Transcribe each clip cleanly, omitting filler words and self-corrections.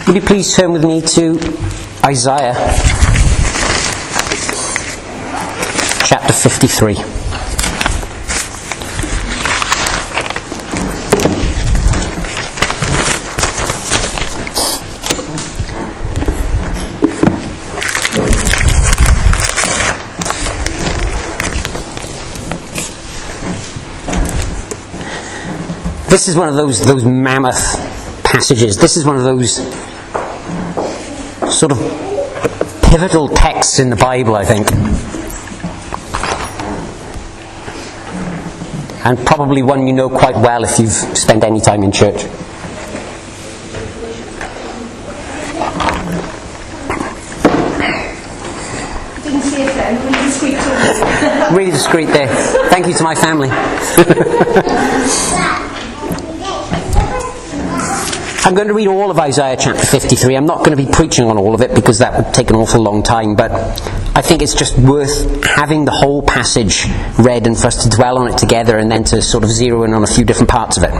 Would you please turn with me to Isaiah chapter 53. This is one of those mammoth passages. This is one of those sort of pivotal texts in the Bible, I think. And probably one you know quite well if you've spent any time in church. Didn't see it then, really discreet. Really discreet there. Thank you to my family. I'm going to read all of Isaiah chapter 53. I'm not going to be preaching on all of it because that would take an awful long time, but I think it's just worth having the whole passage read and for us to dwell on it together and then to sort of zero in on a few different parts of it.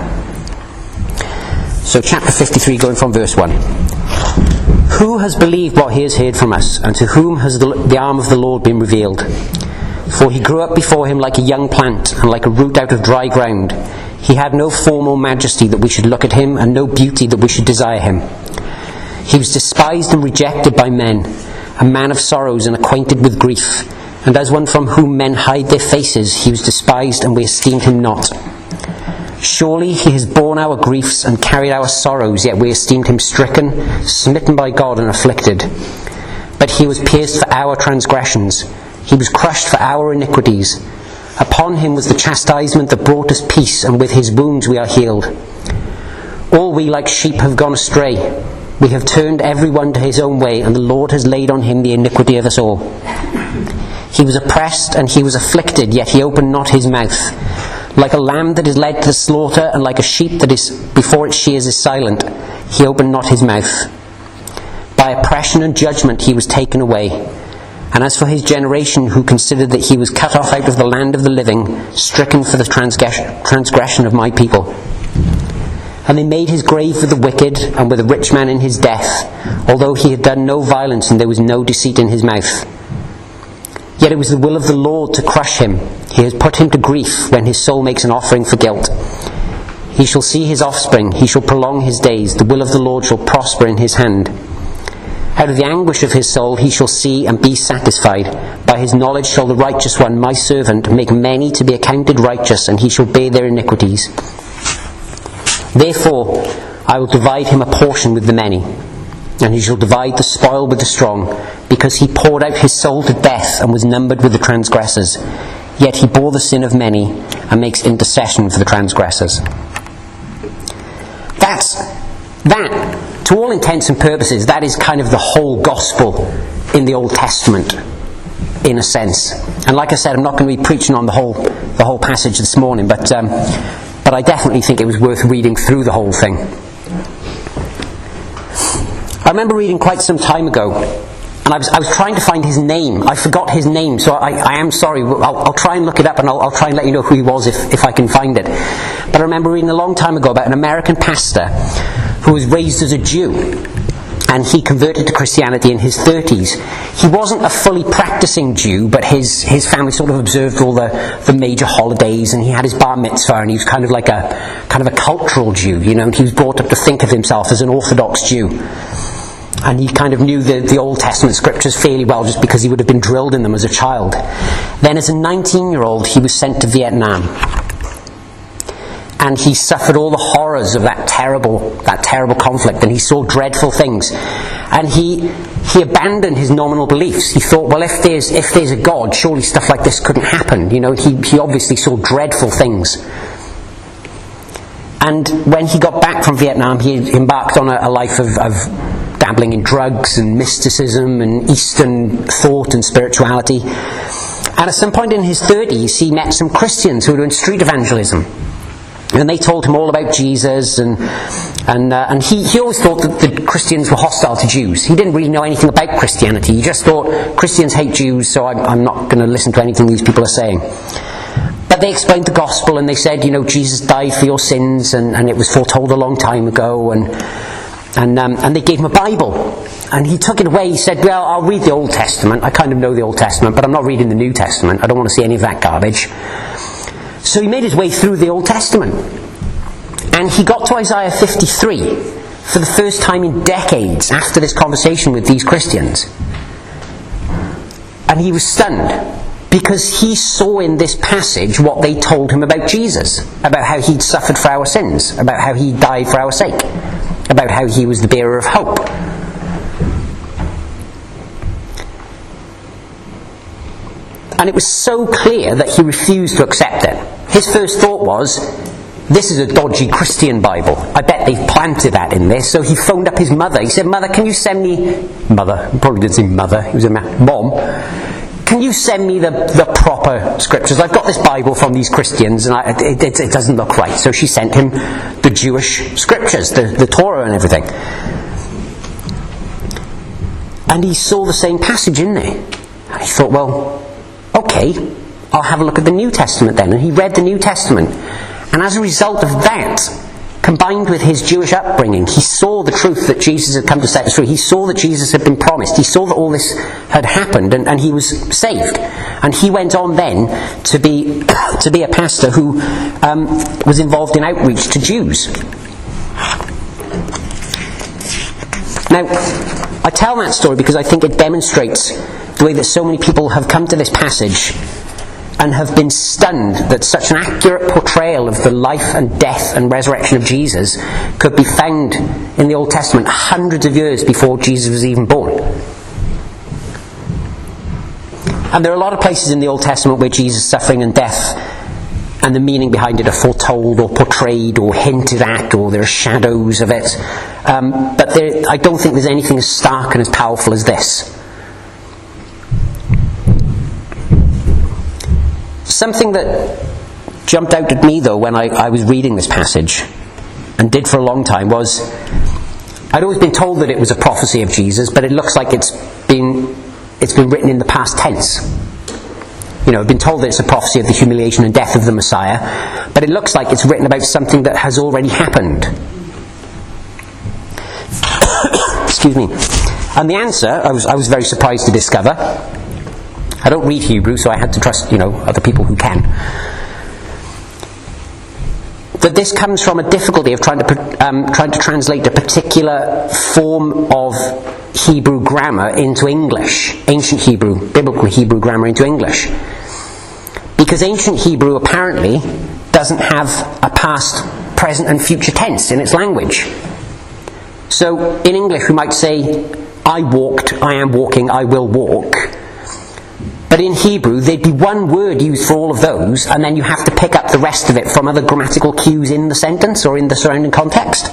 So chapter 53, going from verse 1. Who has believed what he has heard from us, and to whom has the arm of the Lord been revealed? For he grew up before him like a young plant, and like a root out of dry ground. He had no form or majesty that we should look at him, and no beauty that we should desire him. He was despised and rejected by men, a man of sorrows and acquainted with grief. And as one from whom men hide their faces, he was despised, and we esteemed him not. Surely he has borne our griefs and carried our sorrows, yet we esteemed him stricken, smitten by God, and afflicted. But he was pierced for our transgressions. He was crushed for our iniquities. Upon him was the chastisement that brought us peace, and with his wounds we are healed. All we like sheep have gone astray. We have turned every one to his own way, and the Lord has laid on him the iniquity of us all. He was oppressed and he was afflicted, yet he opened not his mouth. Like a lamb that is led to the slaughter, and like a sheep that is before its shears is silent, he opened not his mouth. By oppression and judgment he was taken away. And as for his generation, who considered that he was cut off out of the land of the living, stricken for the transgression of my people. And they made his grave with the wicked, and with a rich man in his death, although he had done no violence, and there was no deceit in his mouth. Yet it was the will of the Lord to crush him. He has put him to grief when his soul makes an offering for guilt. He shall see his offspring, he shall prolong his days, the will of the Lord shall prosper in his hand. Out of the anguish of his soul he shall see and be satisfied. By his knowledge shall the righteous one, my servant, make many to be accounted righteous, and he shall bear their iniquities. Therefore I will divide him a portion with the many, and he shall divide the spoil with the strong, because he poured out his soul to death and was numbered with the transgressors. Yet he bore the sin of many and makes intercession for the transgressors. That, to all intents and purposes, that is kind of the whole gospel in the Old Testament, in a sense. And like I said, I'm not going to be preaching on the whole passage this morning, but I definitely think it was worth reading through the whole thing. I remember reading quite some time ago, and I was trying to find his name. I forgot his name, so I am sorry. I'll try and look it up, and I'll try and let you know who he was if I can find it. But I remember reading a long time ago about an American pastor who was raised as a Jew, and he converted to Christianity in his 30s. He wasn't a fully practicing Jew, but his family sort of observed all the major holidays, and he had his bar mitzvah, and he was kind of a cultural Jew, you know, and he was brought up to think of himself as an Orthodox Jew. And he kind of knew the Old Testament scriptures fairly well just because he would have been drilled in them as a child. Then as a 19-year-old he was sent to Vietnam. And he suffered all the horrors of that terrible conflict, and he saw dreadful things. And he abandoned his nominal beliefs. He thought, well, if there's a God, surely stuff like this couldn't happen. You know, he obviously saw dreadful things. And when he got back from Vietnam, he embarked on a life of dabbling in drugs and mysticism and Eastern thought and spirituality. And at some point in his 30s, he met some Christians who were doing street evangelism. And they told him all about Jesus, and he always thought that the Christians were hostile to Jews. He didn't really know anything about Christianity. He just thought, Christians hate Jews, so I'm not going to listen to anything these people are saying. But they explained the gospel, and they said, you know, Jesus died for your sins, and it was foretold a long time ago, and And they gave him a Bible. And he took it away. He said, well, I'll read the Old Testament. I kind of know the Old Testament, but I'm not reading the New Testament. I don't want to see any of that garbage. So he made his way through the Old Testament. And he got to Isaiah 53 for the first time in decades after this conversation with these Christians. And he was stunned, because he saw in this passage what they told him about Jesus, about how he'd suffered for our sins, about how he died for our sake, about how he was the bearer of hope. And it was so clear that he refused to accept it. His first thought was, this is a dodgy Christian Bible. I bet they've planted that in this. So he phoned up his mother. He said, Mother, can you send me... Mother, he probably didn't say mother, he was a man. Mom, can you send me the proper scriptures? I've got this Bible from these Christians and it doesn't look right. So she sent him the Jewish scriptures, the Torah and everything. And he saw the same passage in there. And he thought, well, okay, I'll have a look at the New Testament then. And he read the New Testament. And as a result of that, combined with his Jewish upbringing, he saw the truth that Jesus had come to set us free. He saw that Jesus had been promised. He saw that all this had happened, and he was saved. And he went on then to be a pastor who was involved in outreach to Jews. Now, I tell that story because I think it demonstrates the way that so many people have come to this passage and have been stunned that such an accurate portrayal of the life and death and resurrection of Jesus could be found in the Old Testament hundreds of years before Jesus was even born. And there are a lot of places in the Old Testament where Jesus' suffering and death and the meaning behind it are foretold or portrayed or hinted at, or there are shadows of it. But I don't think there's anything as stark and as powerful as this. Something that jumped out at me, though, when I was reading this passage, and did for a long time, was I'd always been told that it was a prophecy of Jesus, but it looks like it's been written in the past tense. You know, I've been told that it's a prophecy of the humiliation and death of the Messiah, but it looks like it's written about something that has already happened. Excuse me. And the answer, I was very surprised to discover. I don't read Hebrew, so I had to trust, other people who can. That this comes from a difficulty of trying to translate a particular form of Hebrew grammar into English, ancient Hebrew, biblical Hebrew grammar into English. Because ancient Hebrew apparently doesn't have a past, present and future tense in its language. So in English we might say, I walked, I am walking, I will walk. But in Hebrew, there'd be one word used for all of those, and then you have to pick up the rest of it from other grammatical cues in the sentence or in the surrounding context.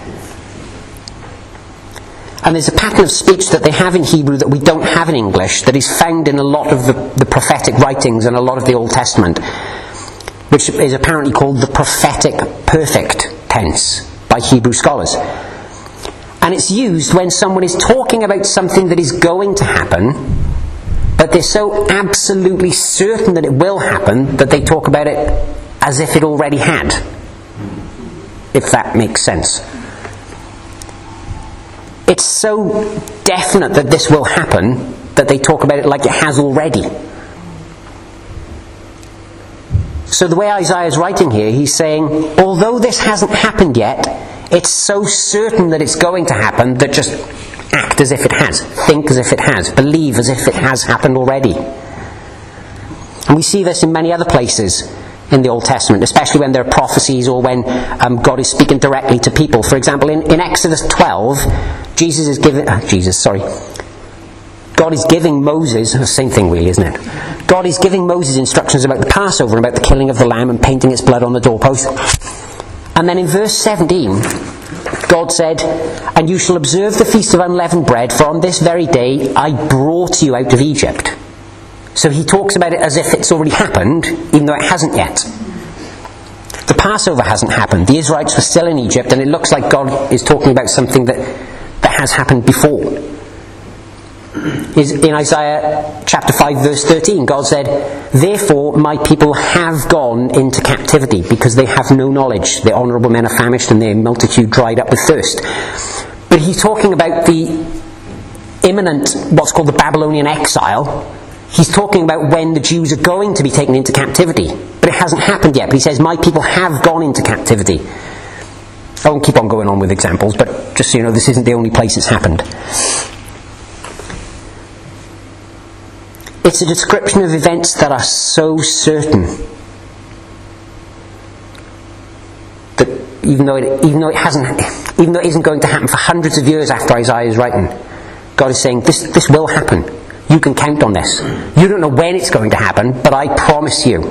And there's a pattern of speech that they have in Hebrew that we don't have in English, that is found in a lot of the prophetic writings and a lot of the Old Testament, which is apparently called the prophetic perfect tense by Hebrew scholars. And it's used when someone is talking about something that is going to happen, but they're so absolutely certain that it will happen that they talk about it as if it already had. If that makes sense. It's so definite that this will happen that they talk about it like it has already. So the way Isaiah is writing here, he's saying, although this hasn't happened yet, it's so certain that it's going to happen that just act as if it has, think as if it has, believe as if it has happened already. And we see this in many other places in the Old Testament, especially when there are prophecies or when God is speaking directly to people. For example, in Exodus 12, God is giving Moses, the same thing really, isn't it? God is giving Moses instructions about the Passover and about the killing of the lamb and painting its blood on the doorpost. And then in verse 17, God said, and you shall observe the feast of unleavened bread, for on this very day I brought you out of Egypt. So he talks about it as if it's already happened, even though it hasn't yet. The Passover hasn't happened. The Israelites were still in Egypt, and it looks like God is talking about something that has happened before. In Isaiah chapter 5 verse 13, God said, therefore my people have gone into captivity, because they have no knowledge. Their honourable men are famished, and their multitude dried up with thirst. But he's talking about the imminent, what's called the Babylonian exile. He's talking about when the Jews are going to be taken into captivity. But it hasn't happened yet. But he says, my people have gone into captivity. I won't keep on going on with examples, but just so you know, this isn't the only place it's happened. It's a description of events that are so certain that even though it isn't going to happen for hundreds of years after Isaiah is writing, God is saying, this will happen. You can count on this. You don't know when it's going to happen, but I promise you.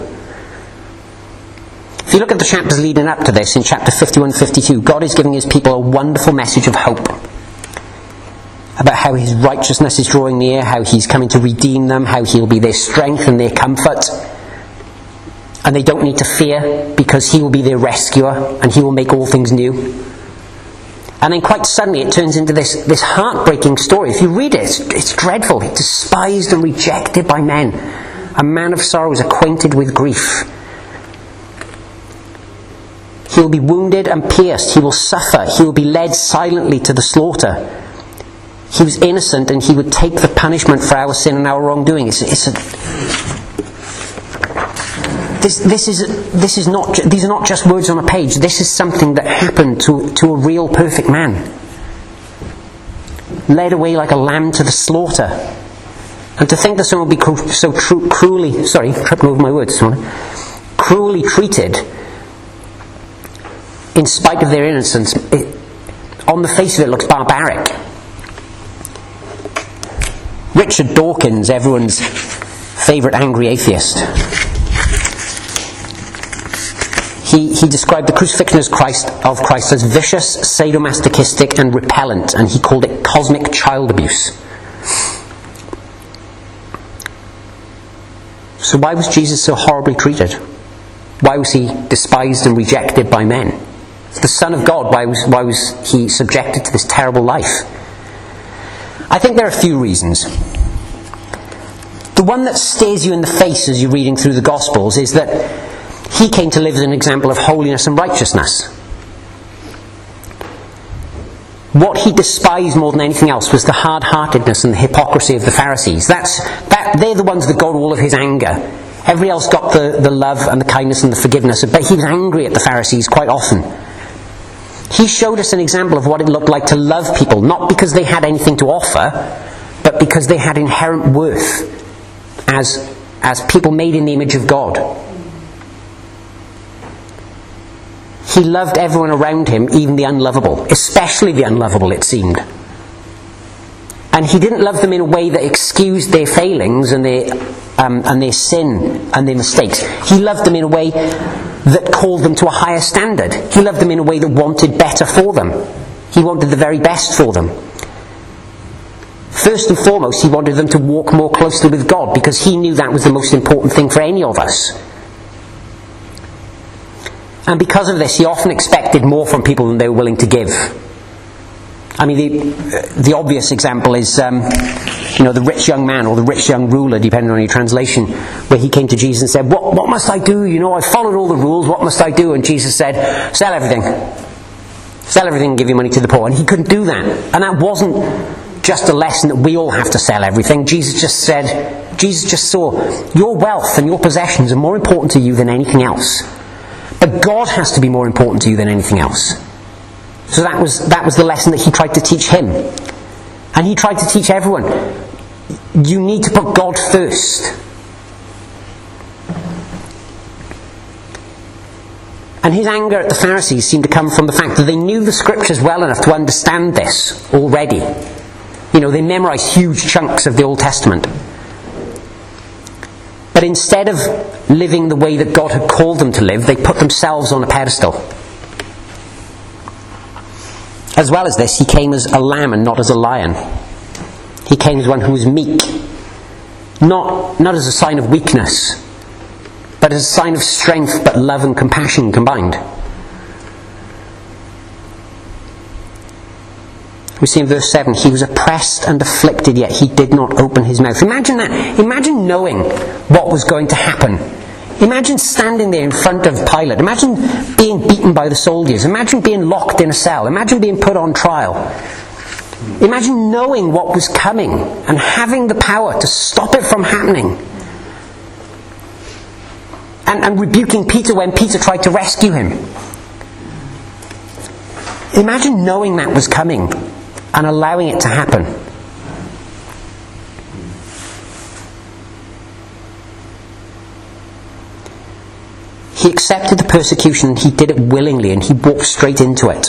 If you look at the chapters leading up to this, in chapter 51 and 52, God is giving his people a wonderful message of hope about how his righteousness is drawing near, how he's coming to redeem them, how he'll be their strength and their comfort. And they don't need to fear, because he will be their rescuer and he will make all things new. And then quite suddenly it turns into this heartbreaking story. If you read it, it's dreadful. He's despised and rejected by men. A man of sorrows, acquainted with grief. He will be wounded and pierced. He will suffer. He will be led silently to the slaughter. He was innocent, and he would take the punishment for our sin and our wrongdoing. These are not just words on a page. This is something that happened to a real perfect man. Led away like a lamb to the slaughter. And to think that someone would be so cruelly, tripping over my words, cruelly treated in spite of their innocence, on the face of it looks barbaric. Richard Dawkins, everyone's favourite angry atheist, he described the crucifixion of Christ as vicious, sadomasochistic and repellent, and he called it cosmic child abuse. So why was Jesus so horribly treated? Why was he despised and rejected by men? The Son of God, why was he subjected to this terrible life? I think there are a few reasons. The one that stares you in the face as you're reading through the Gospels is that he came to live as an example of holiness and righteousness. What he despised more than anything else was the hard-heartedness and the hypocrisy of the Pharisees. They're the ones that got all of his anger. Everybody else got the love and the kindness and the forgiveness, but he was angry at the Pharisees quite often. He showed us an example of what it looked like to love people, not because they had anything to offer, but because they had inherent worth as people made in the image of God. He loved everyone around him, even the unlovable, especially the unlovable, it seemed. And he didn't love them in a way that excused their failings and their sin and their mistakes. He loved them in a way that called them to a higher standard. He loved them in a way that wanted better for them. He wanted the very best for them. First and foremost, he wanted them to walk more closely with God, because he knew that was the most important thing for any of us. And because of this, he often expected more from people than they were willing to give. I mean, the obvious example is, the rich young man or the rich young ruler, depending on your translation, where he came to Jesus and said, what must I do? I've followed all the rules, what must I do? And Jesus said, sell everything. Sell everything and give your money to the poor. And he couldn't do that. And that wasn't just a lesson that we all have to sell everything. Jesus just saw your wealth and your possessions are more important to you than anything else. But God has to be more important to you than anything else. So that was the lesson that he tried to teach him. And he tried to teach everyone. You need to put God first. And his anger at the Pharisees seemed to come from the fact that they knew the scriptures well enough to understand this already. They memorized huge chunks of the Old Testament. But instead of living the way that God had called them to live, they put themselves on a pedestal. As well as this, he came as a lamb and not as a lion. He came as one who was meek. Not as a sign of weakness, but as a sign of strength, but love and compassion combined. We see in verse 7, he was oppressed and afflicted, yet he did not open his mouth. Imagine that. Imagine knowing what was going to happen. Imagine standing there in front of Pilate. Imagine being beaten by the soldiers. Imagine being locked in a cell. Imagine being put on trial. Imagine knowing what was coming and having the power to stop it from happening. And rebuking Peter when Peter tried to rescue him. Imagine knowing that was coming and allowing it to happen. He accepted the persecution, he did it willingly, and he walked straight into it.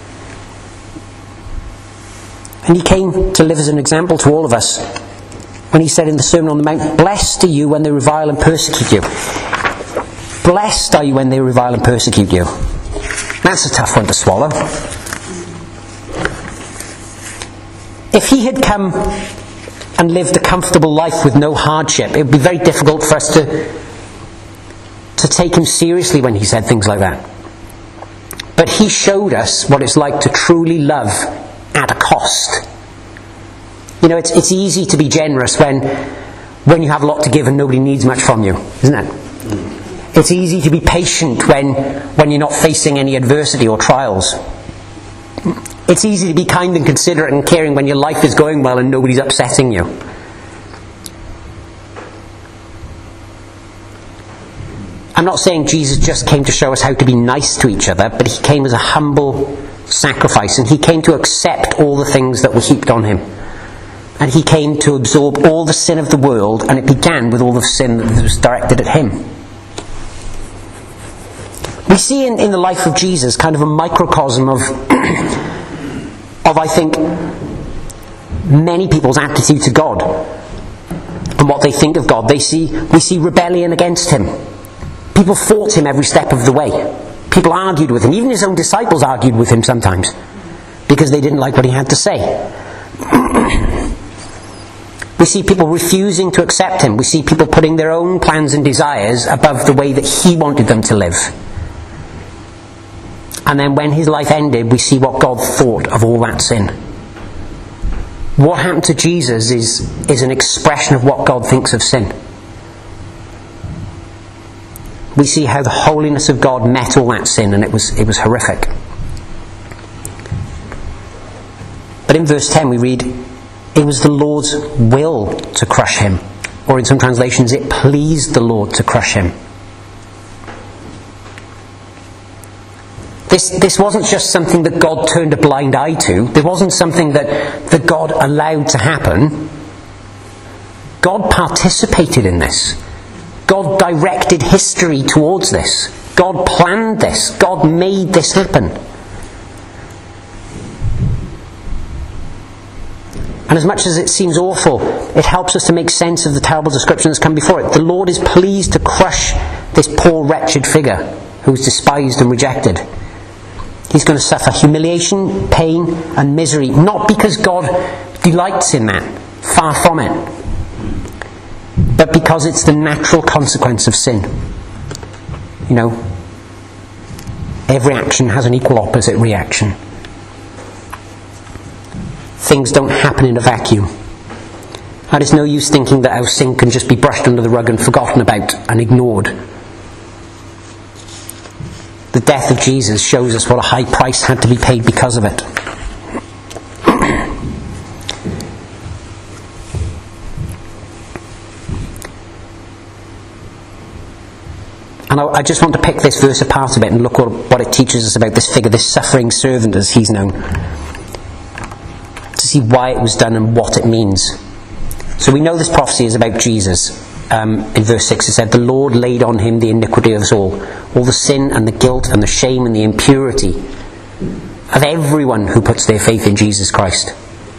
And he came to live as an example to all of us when he said in the Sermon on the Mount, "Blessed are you when they revile and persecute you." Blessed are you when they revile and persecute you. That's a tough one to swallow. If he had come and lived a comfortable life with no hardship, it would be very difficult for us to take him seriously when he said things like that. But he showed us what it's like to truly love at a cost. You know, it's easy to be generous when you have a lot to give and nobody needs much from you, isn't it? It's easy to be patient when you're not facing any adversity or trials. It's easy to be kind and considerate and caring when your life is going well and nobody's upsetting you. I'm not saying Jesus just came to show us how to be nice to each other, but he came as a humble sacrifice, and he came to accept all the things that were heaped on him. And he came to absorb all the sin of the world, and it began with all the sin that was directed at him. We see in the life of Jesus kind of a microcosm of I think, many people's attitude to God and what they think of God. We see rebellion against him. People fought him every step of the way. People argued with him. Even his own disciples argued with him sometimes because they didn't like what he had to say. We see people refusing to accept him. We see people putting their own plans and desires above the way that he wanted them to live. And then when his life ended, we see what God thought of all that sin. What happened to Jesus is an expression of what God thinks of sin. We see how the holiness of God met all that sin, and it was horrific. But in verse 10 we read, it was the Lord's will to crush him. Or in some translations, it pleased the Lord to crush him. This wasn't just something that God turned a blind eye to. There wasn't something that God allowed to happen. God participated in this. God directed history towards this. God planned this. God made this happen. And as much as it seems awful, it helps us to make sense of the terrible description that's come before it. The Lord is pleased to crush this poor wretched figure who is despised and rejected. He's going to suffer humiliation, pain and misery, not because God delights in that, far from it, but because it's the natural consequence of sin. You know, every action has an equal opposite reaction. Things don't happen in a vacuum. And it's no use thinking that our sin can just be brushed under the rug and forgotten about and ignored. The death of Jesus shows us what a high price had to be paid because of it. And I just want to pick this verse apart a bit and look what it teaches us about this figure, this suffering servant as he's known, to see why it was done and what it means. So we know this prophecy is about Jesus. In verse 6 it said, the Lord laid on him the iniquity of us all the sin and the guilt and the shame and the impurity of everyone who puts their faith in Jesus Christ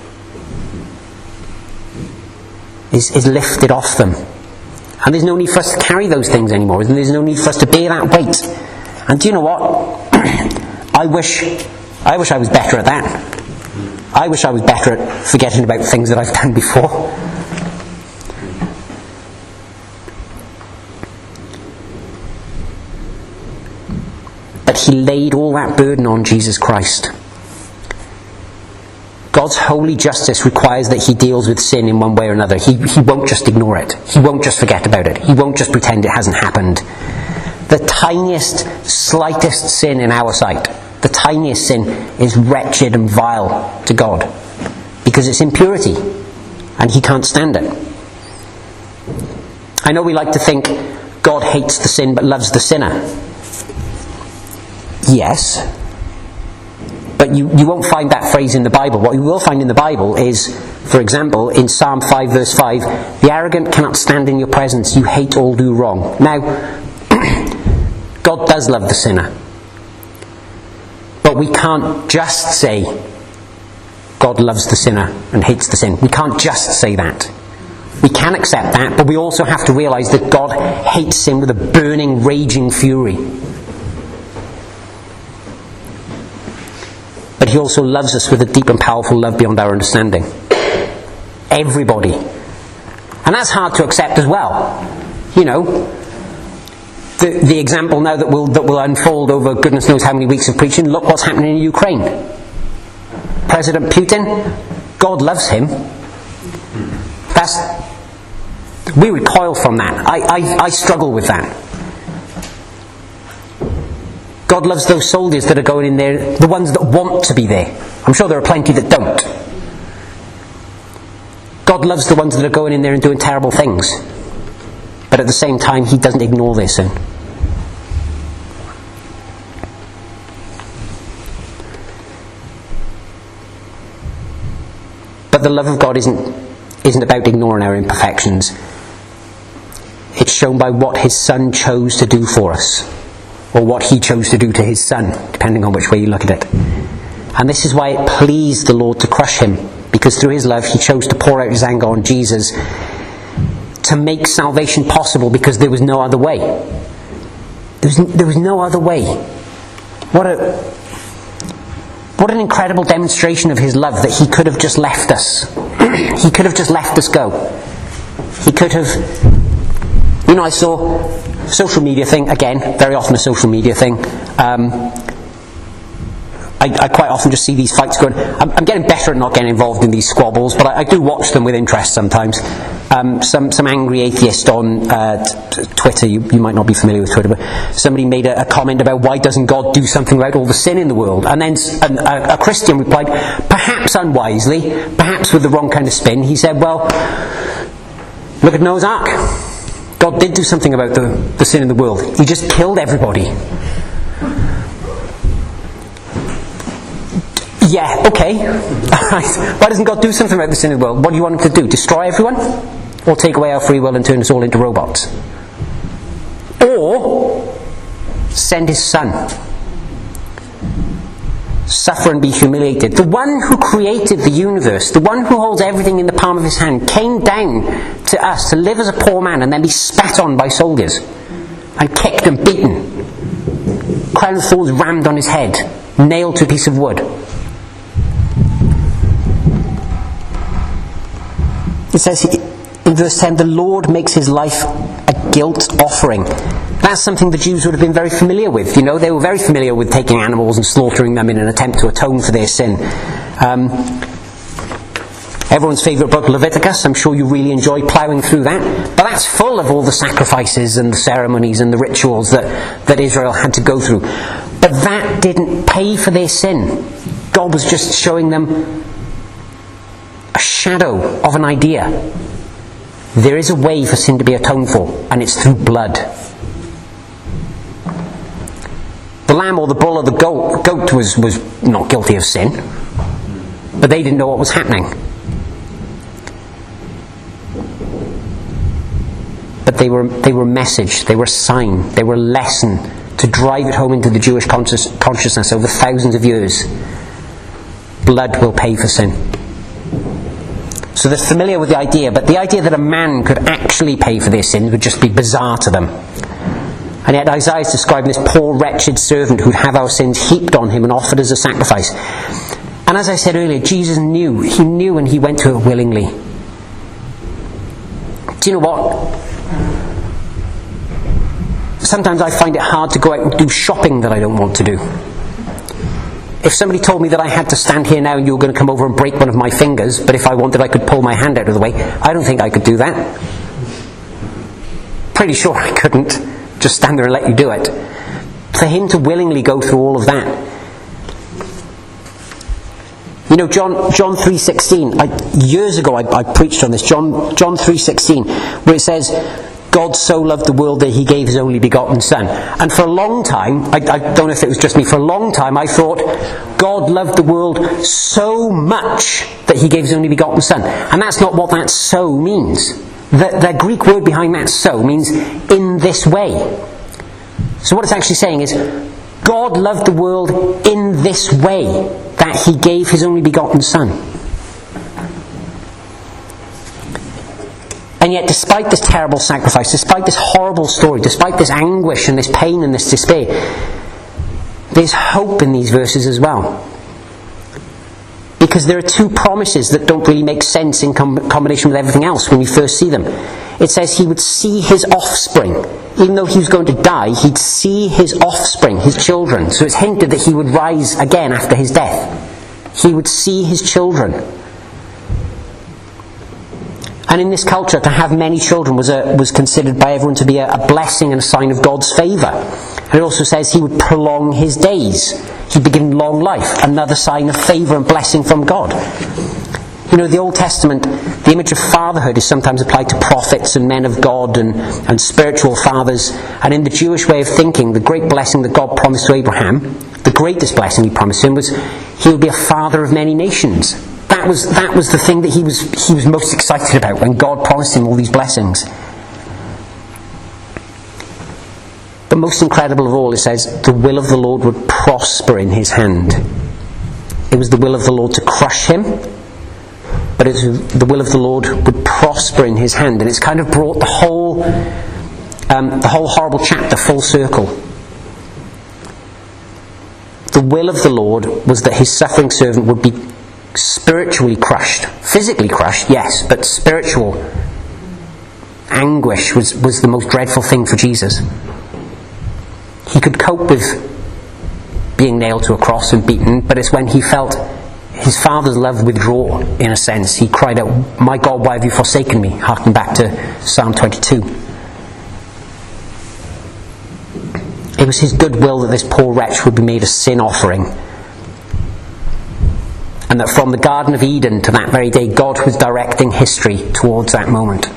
is lifted off them. And there's no need for us to carry those things anymore. And there's no need for us to bear that weight. And do you know what? I wish I was better at that. I wish I was better at forgetting about things that I've done before. But he laid all that burden on Jesus Christ. God's holy justice requires that he deals with sin in one way or another. He won't just ignore it. He won't just forget about it. He won't just pretend it hasn't happened. The tiniest, slightest sin in our sight, the tiniest sin is wretched and vile to God. because it's impurity, and he can't stand it. I know we like to think God hates the sin but loves the sinner. Yes. But you won't find that phrase in the Bible. What you will find in the Bible is, for example, in Psalm 5 verse 5, the arrogant cannot stand in your presence, you hate all do wrong. Now, God does love the sinner. But we can't just say God loves the sinner and hates the sin. We can't just say that. We can accept that, but we also have to realise that God hates sin with a burning, raging fury. But he also loves us with a deep and powerful love beyond our understanding. Everybody. And that's hard to accept as well. You know, the example now that will unfold over goodness knows how many weeks of preaching, look what's happening in Ukraine. President Putin, God loves him. We recoil from that. I struggle with that. God loves those soldiers that are going in there, the ones that want to be there. I'm sure there are plenty that don't. God loves the ones that are going in there and doing terrible things. But at the same time, he doesn't ignore their sin. But the love of God isn't about ignoring our imperfections. It's shown by what his Son chose to do for us. Or what he chose to do to his Son, depending on which way you look at it. And this is why it pleased the Lord to crush him. Because through his love he chose to pour out his anger on Jesus to make salvation possible, because there was no other way. There was no other way. What an incredible demonstration of his love, that he could have just left us. He could have just let us go. He could have... You know, I saw a social media thing, again, very often a social media thing. I quite often just see these fights going. I'm getting better at not getting involved in these squabbles, but I do watch them with interest sometimes. Some angry atheist on Twitter, you might not be familiar with Twitter, but somebody made a comment about why doesn't God do something about all the sin in the world? And then a Christian replied, perhaps unwisely, perhaps with the wrong kind of spin. He said, well, look at Noah's Ark. God did do something about the sin in the world. He just killed everybody. Yeah, okay. Why doesn't God do something about the sin in the world? What do you want him to do? Destroy everyone? Or take away our free will and turn us all into robots? Or send his Son. Suffer and be humiliated. The one who created the universe, the one who holds everything in the palm of his hand, came down to us to live as a poor man and then be spat on by soldiers and kicked and beaten. Crown of thorns rammed on his head, nailed to a piece of wood. It says in verse 10, the Lord makes his life a guilt offering. That's something the Jews would have been very familiar with. You know, they were very familiar with taking animals and slaughtering them in an attempt to atone for their sin. Everyone's favourite book, Leviticus, I'm sure you really enjoy ploughing through that. But that's full of all the sacrifices and the ceremonies and the rituals that Israel had to go through. But that didn't pay for their sin. God was just showing them a shadow of an idea. There is a way for sin to be atoned for, and it's through blood. The lamb or the bull or the goat was not guilty of sin, but they didn't know what was happening. But they were a message, they were a sign, they were a lesson to drive it home into the Jewish consciousness over thousands of years. Blood will pay for sin. So they're familiar with the idea, but the idea that a man could actually pay for their sins would just be bizarre to them. And yet Isaiah is describing this poor wretched servant who'd have our sins heaped on him and offered as a sacrifice. And as I said earlier, Jesus knew. He knew and he went to it willingly. Do you know what? Sometimes I find it hard to go out and do shopping that I don't want to do. If somebody told me that I had to stand here now and you were going to come over and break one of my fingers, but if I wanted I could pull my hand out of the way, I don't think I could do that. Pretty sure I couldn't just stand there and let you do it. For him to willingly go through all of that, You know, John 3:16, years ago I preached on this, John 3:16, where it says, God so loved the world that he gave his only begotten son. And for a long time, I don't know if it was just me, for a long time I thought God loved the world so much that he gave his only begotten son. And that's not what that so means. The Greek word behind that so means in this way. So what it's actually saying is, God loved the world in this way, that he gave his only begotten son. And yet, despite this terrible sacrifice, despite this horrible story, despite this anguish and this pain and this despair, there's hope in these verses as well. Because there are two promises that don't really make sense in combination with everything else when you first see them. It says he would see his offspring. Even though he was going to die, he'd see his offspring, his children. So it's hinted that he would rise again after his death. He would see his children. And in this culture, to have many children was considered by everyone to be a blessing and a sign of God's favour. And it also says he would prolong his days. He'd be given long life, another sign of favour and blessing from God. You know, the Old Testament, the image of fatherhood is sometimes applied to prophets and men of God and spiritual fathers. And in the Jewish way of thinking, the great blessing that God promised to Abraham, the greatest blessing he promised him, was he would be a father of many nations. That was the thing that he was most excited about when God promised him all these blessings. But most incredible of all, it says, the will of the Lord would prosper in his hand. It was the will of the Lord to crush him, but it was the will of the Lord would prosper in his hand. And it's kind of brought the whole horrible chapter full circle. The will of the Lord was that his suffering servant would be spiritually crushed. Physically crushed, yes, but spiritual anguish was the most dreadful thing for Jesus. He could cope with being nailed to a cross and beaten, but it's when he felt his Father's love withdraw, in a sense. He cried out, "My God, why have you forsaken me?" Harking back to Psalm 22. It was his good will that this poor wretch would be made a sin offering. And that from the Garden of Eden to that very day, God was directing history towards that moment.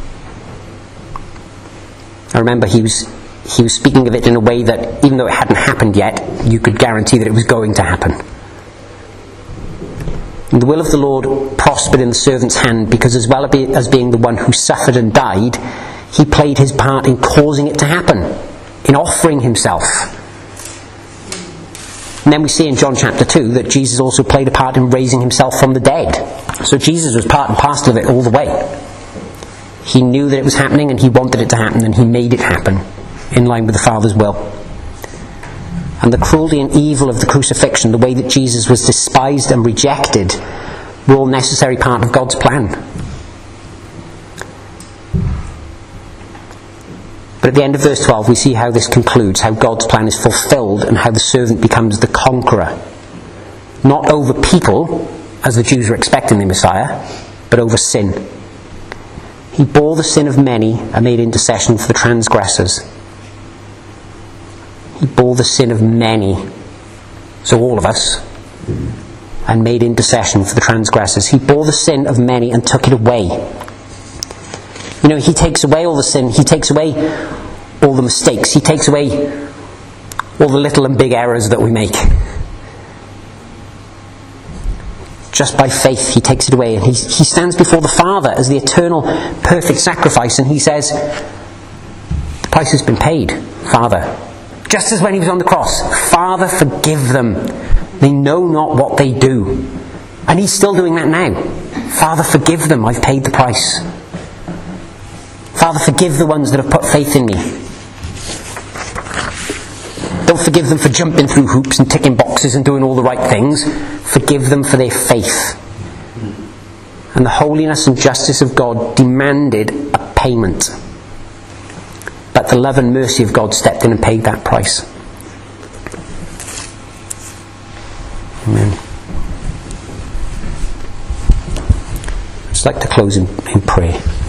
I remember he was speaking of it in a way that, even though it hadn't happened yet, you could guarantee that it was going to happen. And the will of the Lord prospered in the servant's hand, because as well as being the one who suffered and died, he played his part in causing it to happen, in offering himself. And then we see in John chapter 2 that Jesus also played a part in raising himself from the dead. So Jesus was part and parcel of it all the way. He knew that it was happening and he wanted it to happen, and he made it happen in line with the Father's will. And the cruelty and evil of the crucifixion, the way that Jesus was despised and rejected, were all necessary part of God's plan. But at the end of verse 12 we see how this concludes, how God's plan is fulfilled, and how the servant becomes the conqueror. Not over people, as the Jews were expecting the Messiah, but over sin. He bore the sin of many and made intercession for the transgressors. He bore the sin of many, so all of us, and made intercession for the transgressors. He bore the sin of many and took it away. You know, he takes away all the sin. He takes away all the mistakes. He takes away all the little and big errors that we make. Just by faith, he takes it away. And he stands before the Father as the eternal, perfect sacrifice. And he says, the price has been paid, Father. Just as when he was on the cross, Father, forgive them. They know not what they do. And he's still doing that now. Father, forgive them. I've paid the price. Father, forgive the ones that have put faith in me. Don't forgive them for jumping through hoops and ticking boxes and doing all the right things. Forgive them for their faith. And the holiness and justice of God demanded a payment. But the love and mercy of God stepped in and paid that price. Amen. I'd just like to close in prayer.